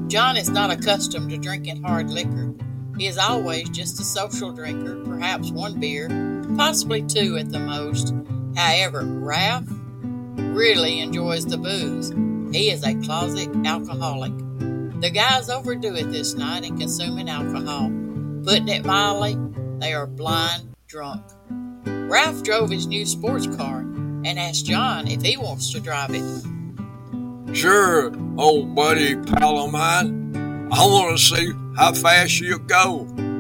John is not accustomed to drinking hard liquor. He is always just a social drinker, perhaps one beer, possibly two at the most. However, Ralph really enjoys the booze. He is a closet alcoholic. The guys overdo it this night in consuming alcohol. Putting it mildly, they are blind drunk. Ralph drove his new sports car and asked John if he wants to drive it. Sure, old buddy pal of mine. I want to see how fast you go.